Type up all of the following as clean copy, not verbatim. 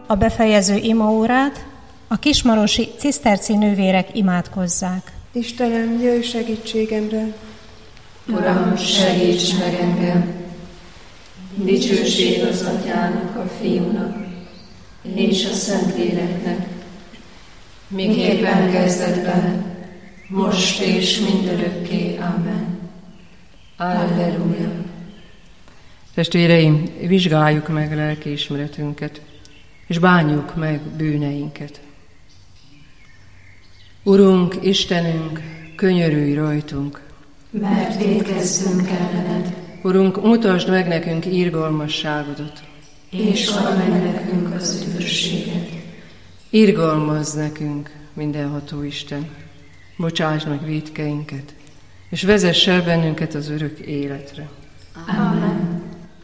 a befejező imaórát a kismarosi ciszterci nővérek imádkozzák. Istenem, jöjj segítségemre! Uram, segíts meg engem! Dicsőség az Atyának, a Fiúnak és a Szentléleknek, miképpen kezdetben, most és mindörökké. Amen. Alleluja. Testvéreim, vizsgáljuk meg lelkiismeretünket, és bánjuk meg bűneinket. Urunk, Istenünk, könyörülj rajtunk, mert vétkeztünk ellened. Urunk, mutasd meg nekünk irgalmasságodat, és add meg nekünk az üdvösséget. Irgalmazz nekünk, mindenható Isten, bocsásd meg vétkeinket, és vezess el bennünket az örök életre. Amen.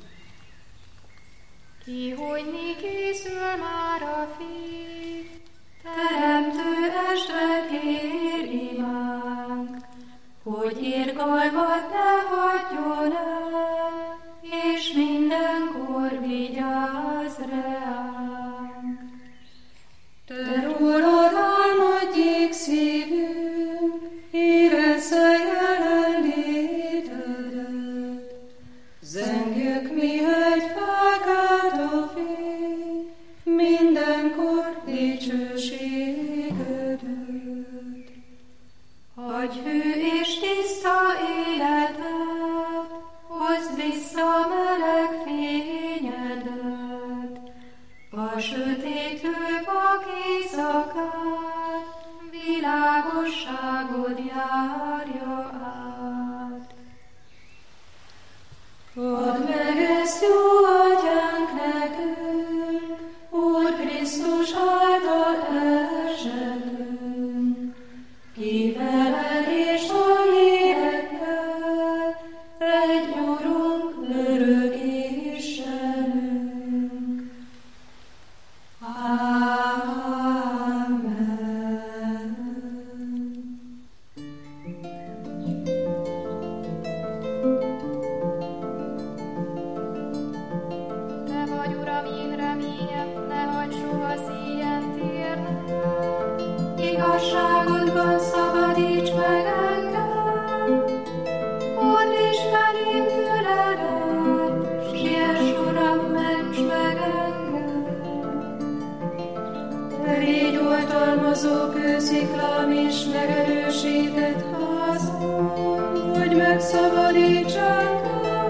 Kihújni készül már a Fiú, Teremtő estre kér imánk, hogy irgalmat ne hagyjon el, és mindenkor vigyázz reánk. Te rólad álmodjék szívünk, érezze jelenlétedet. Zengjük mi egy felkelt a fény, mindenkor dicsőségedet. Adj hű és tiszta életet, hozd vissza meleg fényedet, a sötétlő vak éjszakát, világosságod járja át. Add meg ezt, jó Atyánk, nekünk, Úr Krisztus által esetünk, ki veled és a lélekkel, egy Urunk, örök Istenünk. Amen. Te vagy, Uram, én reményem, ne hagyd soha szíjen térni. Igazságodban szabadíts meg engem, fordíts felém füledet, siess, Uram, ments meg engem. Te légy oltalmazó kősziklám és megerősített házam, hogy megszabadíts engem.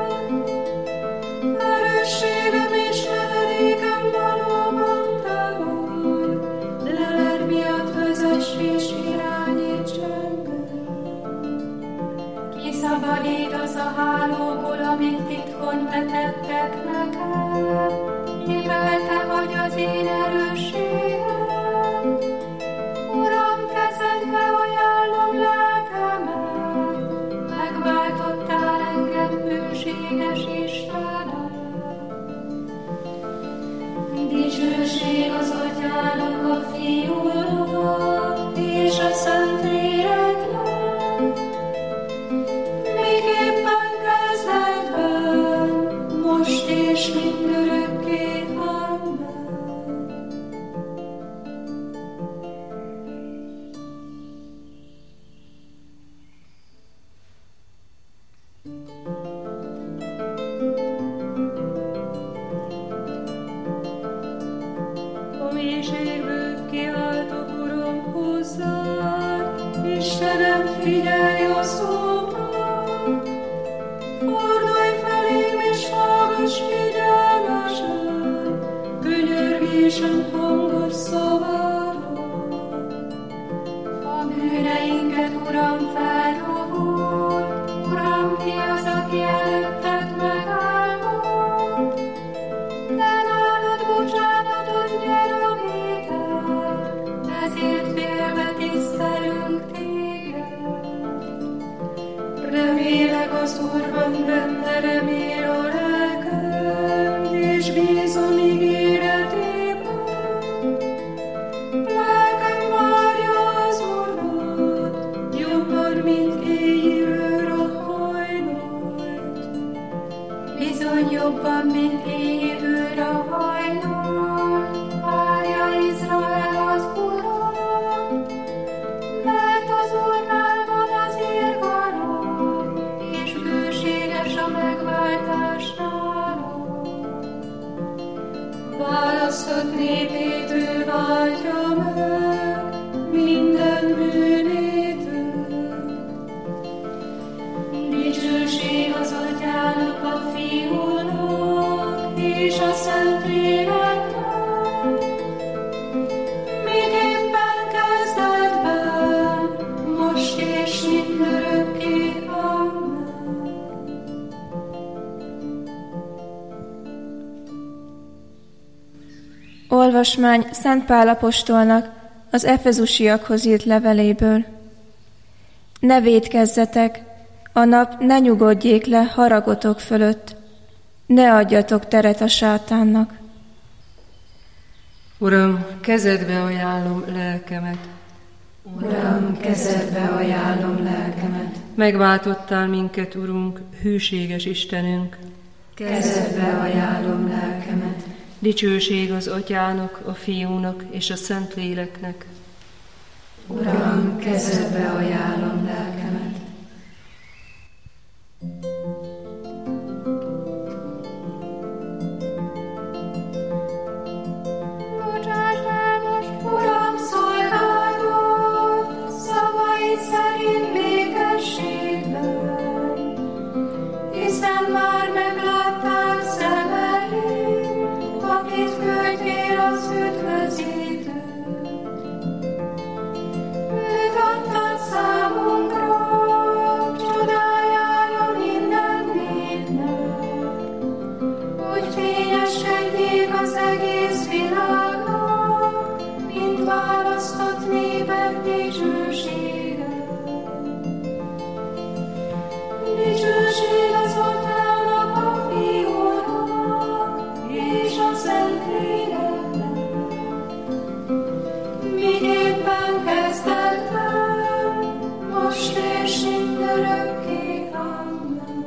Erősségem és menedékem valóban te vagy, leled miatt vezess és irányíts engem. Kiszabadítasz a hálóból, amit titkon vetettek nekem, mivel te vagy az én erősségem. Uram, kezedbe ajánlom lelkemet, megváltottál engem hűséges Istenem. Dicsőség az Atyának, a Fiúnak és a Szentléleknek, miképpen kezdetben, most és mindörökké. Amen. A mélységből kiáltok, Uram, hozzád, Istenem, figyelj a szómra. Fordulj felém és hallgass figyelmesen, könyörgésem hangos szavára. A bűneinket, Uram, feldobol, Uram, ki az, aki előtted megállott? Te nálad bocsánatot nyer a vétel, ezért félve tisztelünk téged. Remélek az Úrban, benne remél a lelkem, és bízom ígéretében. választott népét ő váltja meg, minden bűnétől. Dicsőség az Atyának, a Fiúnak és a Szentléleknek, miképpen kezdetben, most és mindörökké. Amen. Olvasmány Szent Pál apostolnak az efezusiakhoz írt leveléből. Ne vétkezzetek, a nap ne nyugodjék le haragotok fölött, ne adjatok teret a sátánnak. Uram, kezedbe ajánlom lelkemet. Uram, kezedbe ajánlom lelkemet. Megváltottál minket, Urunk, hűséges Istenünk. Kezedbe ajánlom lelkemet. Dicsőség az Atyának, a Fiúnak és a Szentléleknek. Uram, kezedbe ajánlom lelkemet. Bocsásd el most, Uram, szolgálod szavaid szerint békességben, hiszen már meglátták szemeim, akit küldtél az üdvözítőt. Őt adtad számunkra, csodájára minden népnek, hogy fényeskedjék az egész világnak, mint választott népek dicsősége. Dicsőség az Atyának, a Fiúnak és a Szentléleknek, miképpen kezdetben, most és mindörökké. Amen.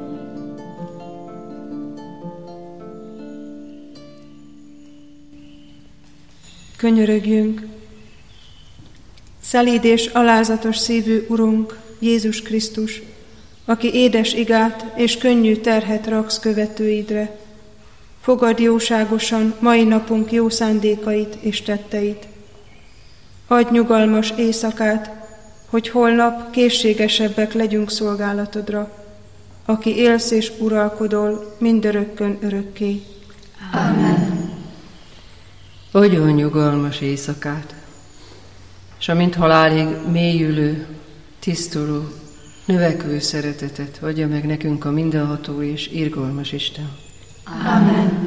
Könyörögjünk! Szelíd és alázatos szívű Urunk, Jézus Krisztus, aki édes igát és könnyű terhet raksz követőidre, fogadd jóságosan mai napunk jó szándékait és tetteit. Adj nyugalmas éjszakát, hogy holnap készségesebbek legyünk szolgálatodra, aki élsz és uralkodol mindörökkön örökké. Amen. Adjon nyugalmas éjszakát, és amint halálig mélyülő, tisztuló, növekvő szeretetet adja meg nekünk a mindenható és irgalmas Isten. Amen.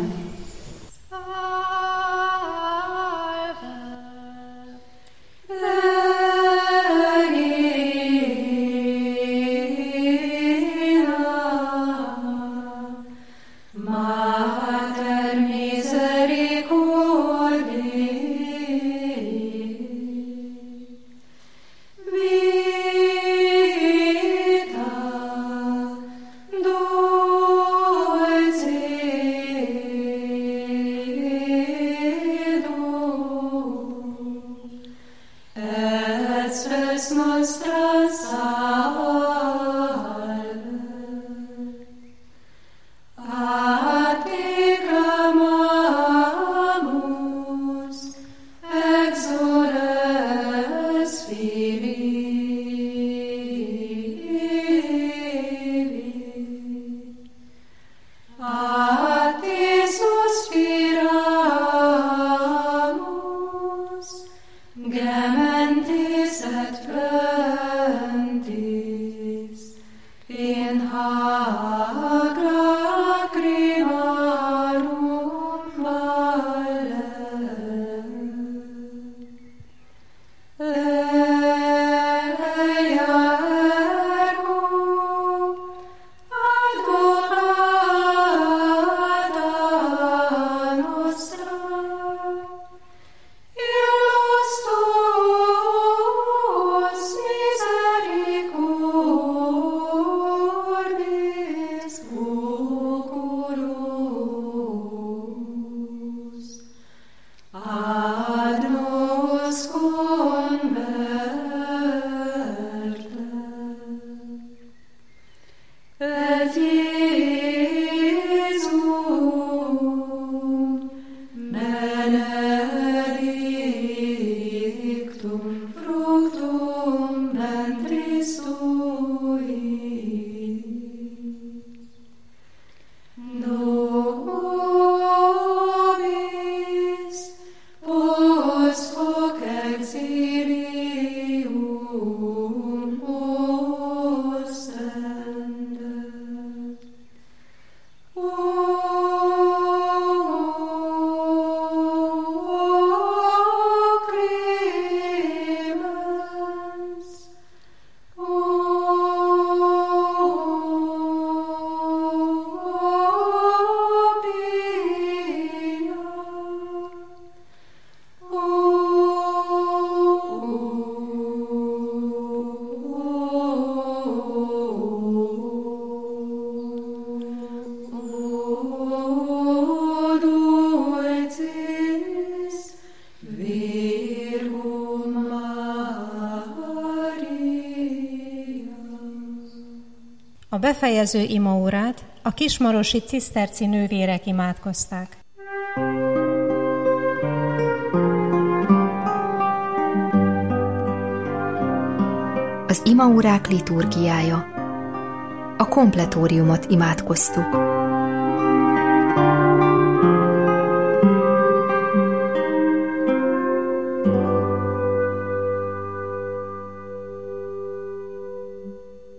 A befejező imaórát a kismarosi ciszterci nővérek imádkozták. Az imaórák liturgiája. A kompletóriumot imádkoztuk.